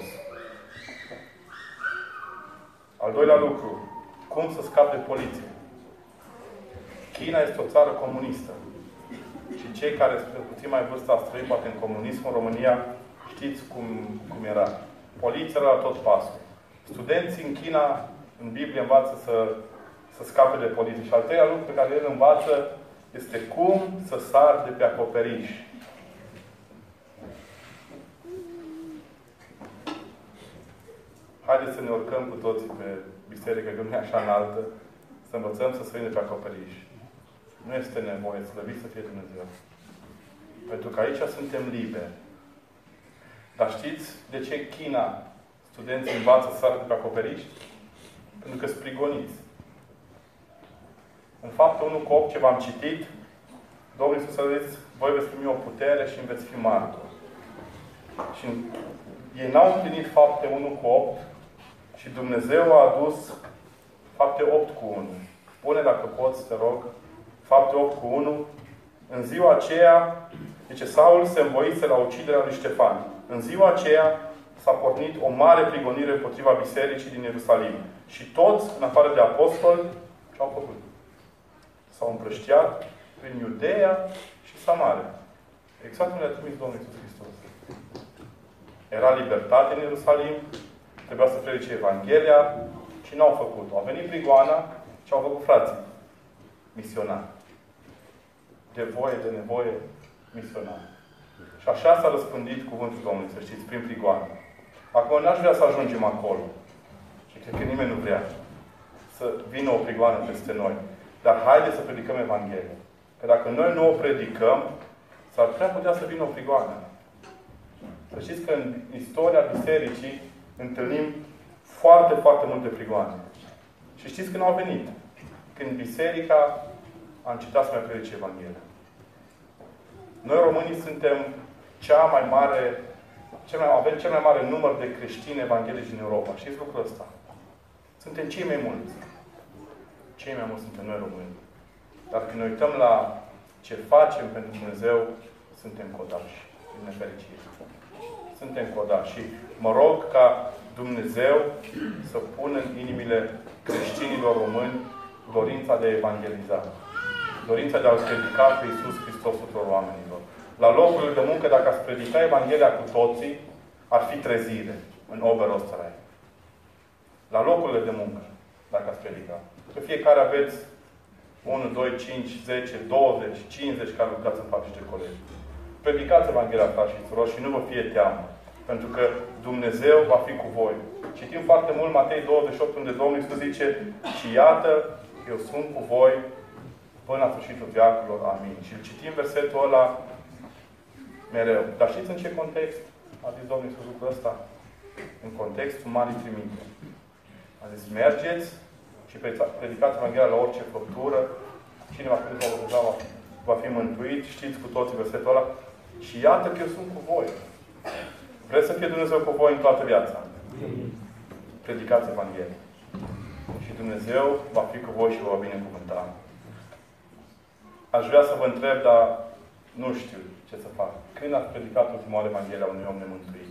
Al doilea lucru, cum să scapi de poliție. China este o țară comunistă. Și cei care sunt puțin mai vârstă ați trăit poate în comunism, în România, știți cum, cum era. Poliția la tot pasul. Studenții în China, în Biblie, învață să, să scape de poliție. Și al treilea lucru pe care el învață este cum să sar de pe acoperiș. Haideți să ne urcăm cu toții pe biserică, că nu e așa înaltă, să învățăm să sărim de pe acoperiș. Nu este nevoie, slăvit să fie Dumnezeu. Pentru că aici suntem liberi. Dar știți de ce China studenții învață să sară de pe acoperiș? Pentru că sunt prigoniți. În fapt, unu cu opt ce v-am citit, Domnul Iisus a zis, voi veți primi o putere și îmi veți fi martori. Și ei n-au împlinit fapte unu cu opt și Dumnezeu a adus fapte opt cu unu. Spune, dacă poți, te rog, fapte opt cu unu. În ziua aceea, zice, Saul se învoise la uciderea lui Ștefan. În ziua aceea s-a pornit o mare prigonire împotriva bisericii din Ierusalim. Și toți, în afară de apostoli, ce-au făcut? S-au împrăștiat prin Iudeea și Samaria. Exact cum le-a trimis Domnul Iisus Hristos. Era libertate în Ierusalim, trebuia să predice Evanghelia și n-au făcut. Au venit prigoana și au făcut frații misionari. De voie, de nevoie, misionari. Și așa s-a răspândit cuvântul Domnului, să știți, prin prigoană. Acum n-aș vrea să ajungem acolo. Și cred că nimeni nu vrea să vină o prigoană peste noi. Dar haideți să predicăm Evanghelia. Că dacă noi nu o predicăm, s-ar prea putea să vină o prigoană. Să știți că în istoria bisericii întâlnim foarte, foarte multe prigoane. Și știți când au venit? Când biserica a încetat să mai predice Evanghelia. Noi românii suntem cea mai mare, cel mai, avem cel mai mare număr de creștini evanghelici din Europa. Știți lucrul ăsta? Suntem cei mai mulți. Cei mai mulți suntem noi români. Dar când ne uităm la ce facem pentru Dumnezeu, suntem codași. Din nefericire. Suntem codași. Și mă rog ca Dumnezeu să pună în inimile creștinilor români dorința de a evangeliza. Dorința de a-L predica pe Iisus Hristos tuturor oamenilor. La locurile de muncă, dacă ați predica Evanghelia cu toții, ar fi trezire în Oberösterreich. La locurile de muncă, dacă ați predica. Că fiecare aveți unu, doi, cinci, zece, douăzeci, cincizeci care lucrați în fabrici de colegi. Predicați Evanghelia, frați și surori, și nu vă fie teamă. Pentru că Dumnezeu va fi cu voi. Citim foarte mult Matei douăzeci și opt, unde Domnul Iisus zice, și iată, eu sunt cu voi până la sfârșitul veacurilor. Amin. Și îl citim versetul ăla mereu. Dar știți în ce context a zis Domnul Iisus lucrul ăsta? În contextul Marii Trimiteri. A zis, mergeți și predicați Evanghelia la orice făptură. Cine va fi botezat va, va fi mântuit. Știți cu toții versetul ăla. Și iată că eu sunt cu voi. Vreți să fie Dumnezeu cu voi în toată viața? Predicați Evanghelia. Și Dumnezeu va fi cu voi și vă va binecuvânta. Aș vrea să vă întreb, dar nu știu ce să fac. Când ați predicat ultima oară Evanghelia unui om nemântuit?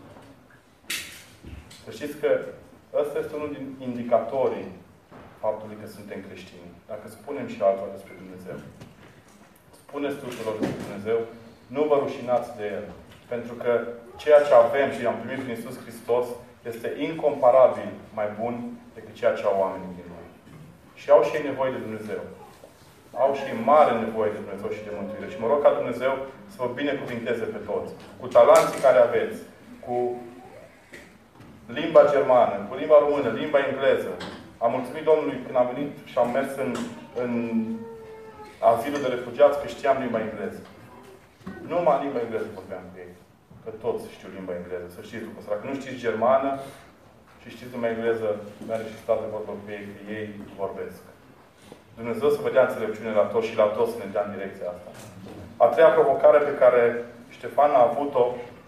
Să știți că ăsta este unul din indicatorii faptului că suntem creștini. Dacă spunem și altora despre Dumnezeu. Spuneți tuturor despre Dumnezeu, nu vă rușinați de El. Pentru că ceea ce avem și am primit prin Iisus Hristos este incomparabil mai bun decât ceea ce au oamenii din noi. Și au și ei nevoie de Dumnezeu. Au și ei mare nevoie de Dumnezeu și de mântuire. Și mă rog ca Dumnezeu să vă binecuvinteze pe toți. Cu talanții care aveți, cu limba germană, cu limba română, limba engleză. Am mulțumit Domnului când am venit și am mers în, în azilul de refugiați că știam limba engleză. Numai limba engleză vorbeam cu ei. Că toți știu limba engleză. Să știți lucrul ăsta. Dacă nu știți germană și știți limba engleză, merge și stați de vorbă cu ei, că ei vorbesc. Dumnezeu să vă dea înțelepciune la toți și la toți să ne dea în direcția asta. A treia provocare pe care Ștefan a avut-o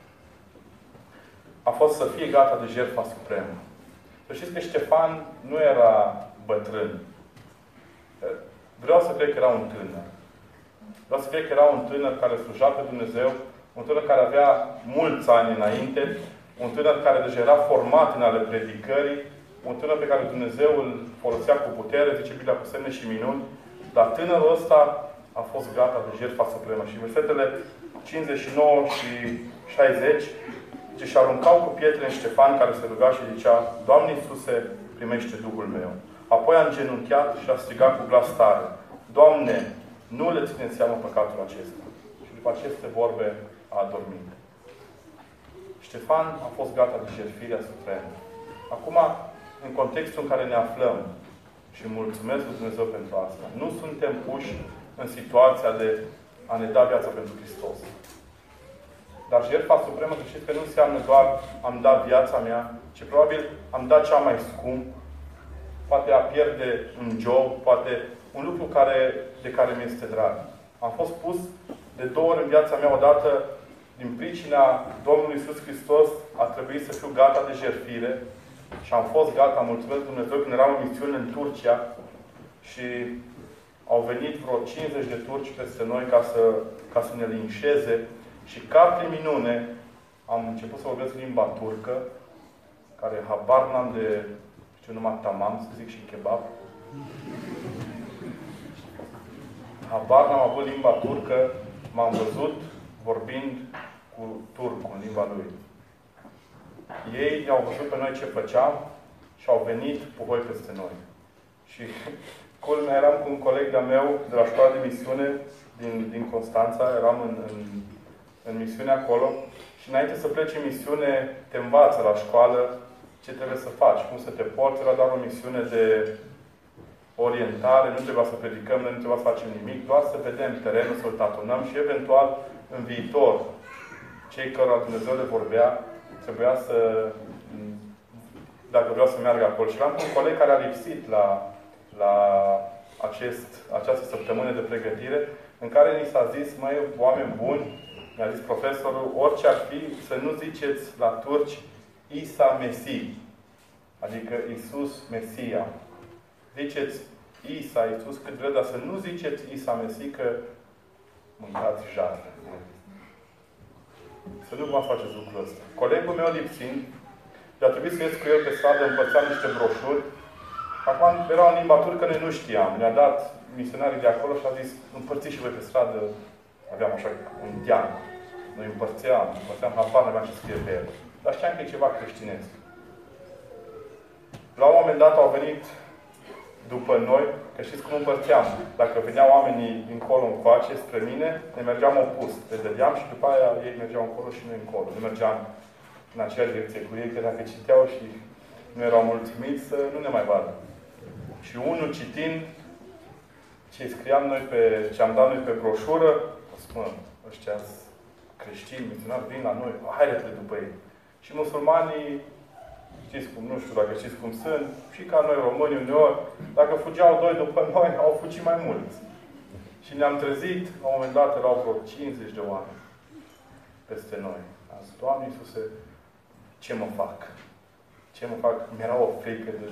a fost să fie gata de jertfa supremă. Să știți că Ștefan nu era bătrân. Vreau să cred că era un tânăr. Vreau să cred că era un tânăr care sluja pe Dumnezeu, un tânăr care avea mulți ani înainte, un tânăr care deja era format în ale predicării, un tânăr pe care Dumnezeu îl folosea cu putere, zice Biblia, cu semne și minuni, dar tânărul ăsta a fost gata de jertfa supremă. Și versetele cincizeci și nouă și șaizeci zice, și aruncau cu pietre în Ștefan, care se ruga și zicea, Doamne Iisuse, primește Duhul meu. Apoi a îngenunchiat și a strigat cu glas tare, Doamne, nu le ține în seamă păcatul acesta. Și după aceste vorbe a adormit. Ștefan a fost gata de jertfirea supremă. Acum, în contextul în care ne aflăm, și mulțumesc lui Dumnezeu pentru asta, nu suntem puși în situația de a ne da viața pentru Hristos. Dar jertfa supremă, să știți că nu înseamnă doar am dat viața mea, ci probabil am dat cea mai scump, poate a pierde un job, poate un lucru care, de care mi este drag. Am fost pus de două ori în viața mea, odată din pricina Domnului Iisus Hristos, a trebuit să fiu gata de jertfire și am fost gata, mulțumesc Dumnezeu, când eram în misiune în Turcia și au venit vreo cincizeci de turci peste noi ca să, ca să ne linșeze și ca prin minune am început să vorbesc limba turcă, care habar n-am de, știu numai tamam, să zic, și kebab. Habar n-am avut limba turcă, m-am văzut vorbind cu turcul în limba lui. Ei ne-au văzut pe noi ce făceam și au venit puhoi peste noi. Și culmea, eram cu un coleg de-a meu de la școala de misiune din, din Constanța, eram în, în, în misiune acolo și înainte să pleci în misiune te învață la școală ce trebuie să faci, cum să te porți. Era doar o misiune de orientare, nu trebuia să predicăm, nu trebuia să facem nimic, doar să vedem terenul, să-l tatonăm și eventual în viitor cei cărora Dumnezeu le vorbea trebuia să, dacă vreau să meargă acolo. Și eram cu un coleg care a lipsit la, la acest, această săptămână de pregătire, în care ni s-a zis, măi, oameni buni, mi-a zis profesorul, orice ar fi, să nu ziceți la turci Isa Mesii, adică Iisus Mesia. Ziceți Isa, Iisus cât vreți, dar să nu ziceți Isa Mesii, că mâncați jară. Să nu vă faceți lucrul ăsta. Colegul meu lipsind, de-a trebuit să ies cu el pe stradă, împărțeam niște broșuri. Acum era în limba turcă, noi nu știam. Ne-a dat misionarii de acolo și a zis, împărțiți și voi pe stradă. Aveam așa un teanc. Noi împărțeam, împărțeam habar, nu aveam ce scrie pe el. Dar știam că e ceva creștinesc. La un moment dat au venit după noi, că știți cum împărțeam. Dacă veneau oamenii încolo încoace spre mine, ne mergeam opus. Le dădeam și după aia ei mergeau încolo și noi încolo. Nu mergeam în aceeași direcție cu ei, că dacă citeau și nu erau mulțumiți, să nu ne mai vadă. Și unul citind, ce scriam noi pe, ce am dat noi pe broșură, o spun, ăștia creștini, misionari, vin la noi, haideți după ei. Și musulmanii, știți cum, nu știu dacă știți cum sunt, și ca noi români uneori, dacă fugeau doi după noi, au fugit mai mulți. Și ne-am trezit, la un moment dat erau vreo cincizeci de oameni peste noi. Am zis, Doamne Iisuse, ce mă fac? Ce mă fac? Mi-era o frică de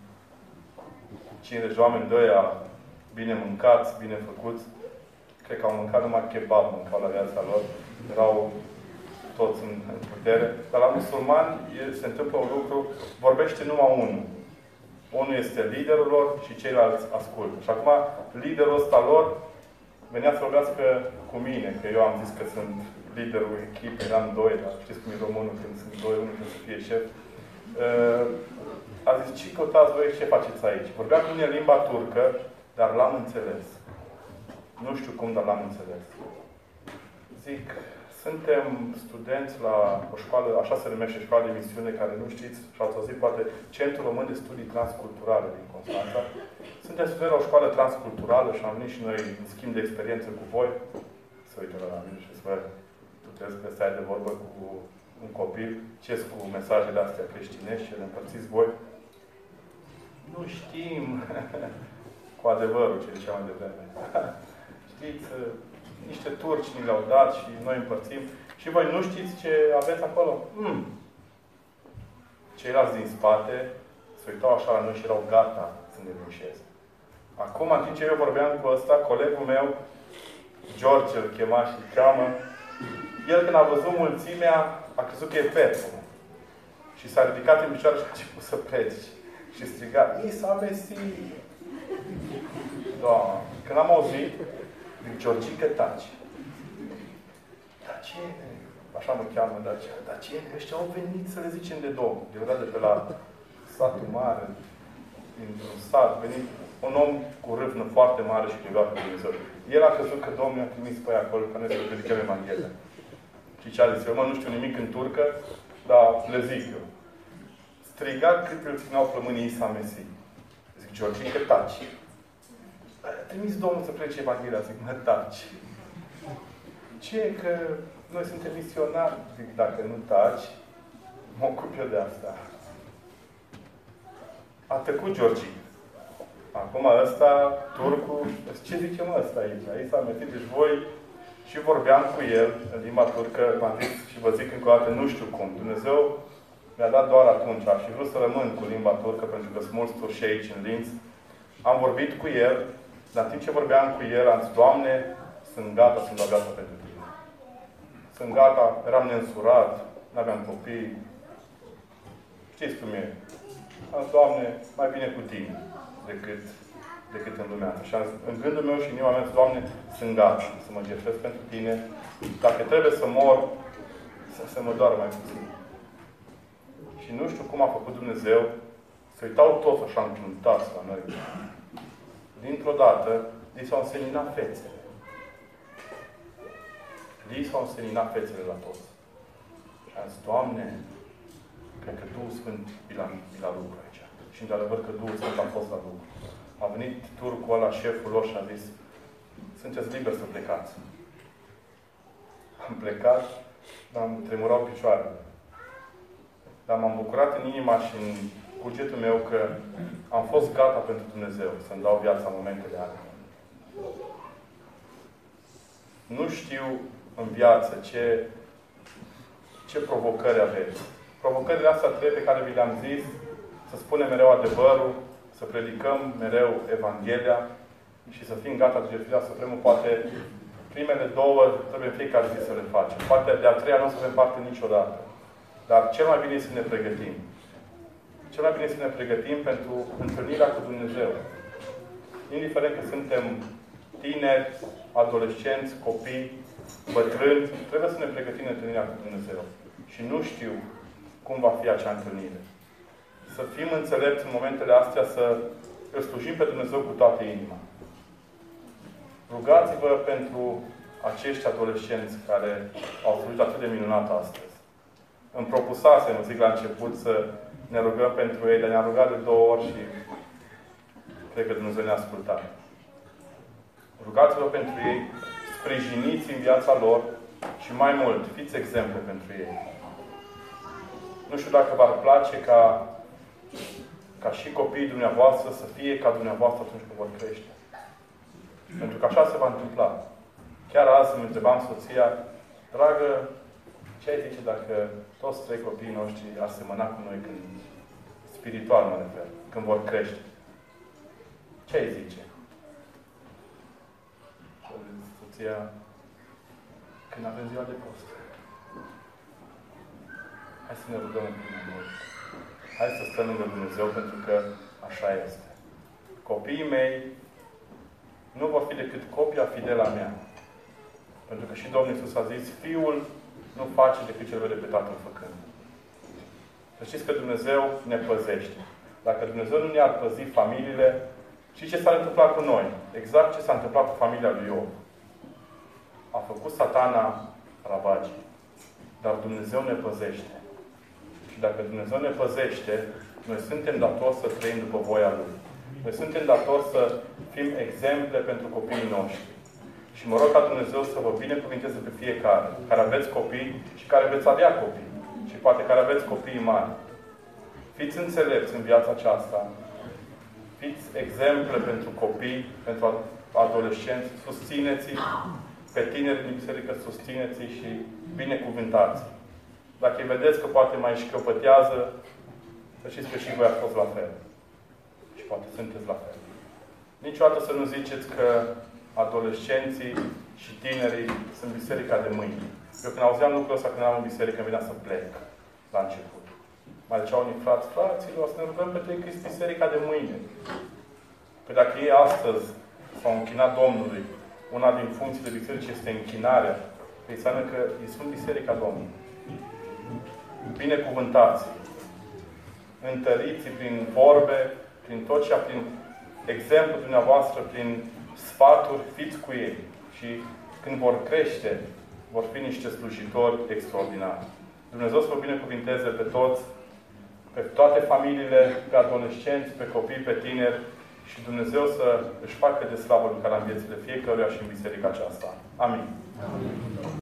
cincizeci de oameni de ăia bine mâncați, bine făcuți. Cred că au mâncat numai kebab, mâncau la viața lor. Erau toți în, în putere. Dar la musulmani se întâmplă un lucru, vorbește numai unul. Unul este liderul lor și ceilalți ascultă. Și acum, liderul ăsta lor venea să vorbească cu mine, că eu am zis că sunt liderul echipei, eram doi, dar știți cum e românul când sunt doi, unul când să fie șef. Uh, a zis, ce căutați voi, ce faceți aici? Vorbea cu mine limba turcă, dar l-am înțeles. Nu știu cum, dar l-am înțeles. Zic, suntem studenți la o școală, așa se numește școala de misiune, care nu știți, și ați auzit poate, Centrul Român de Studii Transculturale din Constanța. Suntem studenți la o școală transculturală și am venit și noi în schimb de experiență cu voi. Să uite la mine și să vă puteți că stai de vorbă cu un copil, ce cu mesajele astea creștinești și le împărțiți voi. Nu știm cu adevărul ce ziceam mai devreme. Știți, niște turci ni le-au dat și noi împărțim. Și voi nu știți ce aveți acolo? Mm. Ceilalți din spate se uitau așa la noi și erau gata să ne linșeze. Acum, în timp ce eu vorbeam cu ăsta, colegul meu, George îl chema și îl cheamă, el când a văzut mulțimea, a crezut că e Petru. Și s-a ridicat în picioare și a început să predice. Și striga, Isa Mesii! Doamne! Când am auzit, zic, Georgică, taci. Dar ce? Așa mă cheamă, dar ce? Dar ce? Ăștia au venit să le zicem de Domnul. De de pe la satul mare, dintr-un sat, venit un om cu râvnă foarte mare și iubea pe Dumnezeu. El a crezut că Domnul a trimis pe aia acolo, că noi să predicăm Evanghelia. Și ce a zis? Eu mă, nu știu nimic în turcă, dar le zic eu. Striga cât îl țineau plămânii Isa Mesii. Zic, Georgică, taci. A trimis Domnul să predice Evanghelia. Zic, mă, taci. Ce e că noi suntem misionari? Zic, dacă nu taci, mă ocup eu de asta. A tăcut Georgică. Acum ăsta, turcul, ce zice mă ăsta aici? Aici s-a metit, deci voi și vorbeam cu el în limba turcă, v-am zis și vă zic încă o dată, nu știu cum. Dumnezeu mi-a dat doar atunci, aș fi vrut să rămân cu limba turcă, pentru că sunt mulți turși aici în Linz. Am vorbit cu el, dar în timp ce vorbeam cu el, am zis, Doamne, sunt gata, sunt gata pentru Tine. Sunt gata, eram neînsurat, n-aveam copii. Știți cum e? Am zis, Doamne, mai bine cu Tine decât, decât în lumea asta. Și am zis, în gândul meu și în inima mea, Doamne, sunt gata să mă jertfesc pentru Tine. Dacă trebuie să mor, să, să mă doară mai puțin. Și nu știu cum a făcut Dumnezeu, se uitau toți așa încântați la noi. Dintr-o dată, li s-au înseninat fețele. Li s-au înseninat fețele la toți. Și am zis, Doamne, cred că Duhul Sfânt e la, e la lucru aici. Și într-adevăr că Duhul Sfânt a fost la lucru. A venit turcul ăla, șeful lor, și a zis, sunteți liberi să plecați. Am plecat, dar îmi tremurau picioarele. Dar m-am bucurat în inima și în cugetul meu că am fost gata pentru Dumnezeu să-mi dau viața în momentele alea. Nu știu în viață ce, ce provocări aveți. Provocările astea trei pe care vi le-am zis, să spunem mereu adevărul, să predicăm mereu Evanghelia și să fim gata de jertfirea supremă. Poate primele două trebuie în fiecare zi să le facem. Poate de-a treia nu o să avem parte niciodată. Dar cel mai bine este să ne pregătim. Cel mai bine este să ne pregătim pentru întâlnirea cu Dumnezeu. Indiferent că suntem tineri, adolescenți, copii, bătrâni, trebuie să ne pregătim întâlnirea cu Dumnezeu. Și nu știu cum va fi acea întâlnire. Să fim înțelepți în momentele astea, să îl slujim pe Dumnezeu cu toată inima. Rugați-vă pentru acești adolescenți care au slujit atât de minunat astăzi. Îmi propusasem, zic la început, să ne rugăm pentru ei, dar ne-am rugat de două ori și cred că Dumnezeu ne-a ascultat. Rugați-vă pentru ei, sprijiniți în viața lor și mai mult, fiți exemple pentru ei. Nu știu dacă v-ar place ca, ca și copiii dumneavoastră să fie ca dumneavoastră atunci când vor crește. Pentru că așa se va întâmpla. Chiar azi îmi întrebam soția, dragă, ce ai zice dacă toți trei copiii noștri ar semăna cu noi când, spiritual mă refer, când vor crește? Ce ai zice? Soția, când avem ziua de post. Hai să ne rugăm în primul rând. Hai să stăm lângă Dumnezeu, pentru că așa este. Copiii mei nu vor fi decât copia fidelă a mea. Pentru că și Domnul Iisus a zis, Fiul nu face decât ce îl vede pe Tatăl făcând. Să știți că Dumnezeu ne păzește. Dacă Dumnezeu nu ne-ar păzi familiile, și ce s-ar întâmpla cu noi? Exact ce s-a întâmplat cu familia lui Iov. A făcut Satana ravagii. Dar Dumnezeu ne păzește. Și dacă Dumnezeu ne păzește, noi suntem datori să trăim după voia Lui. Noi suntem datori să fim exemple pentru copiii noștri. Și mă rog ca Dumnezeu să vă binecuvinteze pe fiecare, care aveți copii și care veți avea copii. Și poate care aveți copii mari. Fiți înțelepți în viața aceasta. Fiți exemple pentru copii, pentru adolescenți. Susțineți-i pe tineri din biserică, susțineți-i și binecuvântați. Dacă îi vedeți că poate mai șchiopătează, să știți că și voi ați fost la fel. Și poate sunteți la fel. Niciodată să nu ziceți că adolescenții și tinerii sunt biserica de mâine. Eu când auzeam lucrul ăsta, când eram în biserică, îmi venea să plec la început. Mai ziceau unii frați, fraților, să ne rugăm pentru ei că este biserica de mâine. Păi dacă ei astăzi s-au închinat Domnului, una din funcțiile bisericii este închinarea, păi înseamnă că ei sunt biserica Domnului. Binecuvântați, întăriți prin vorbe, prin tot ce, prin exemplu dumneavoastră, prin sfaturi, fiți cu ei. Și când vor crește, vor fi niște slujitori extraordinari. Dumnezeu să vă binecuvinteze pe toți, pe toate familiile, pe adolescenți, pe copii, pe tineri și Dumnezeu să își facă de slavă lucrarea în viețile fiecăruia și în biserica aceasta. Amin. Amin.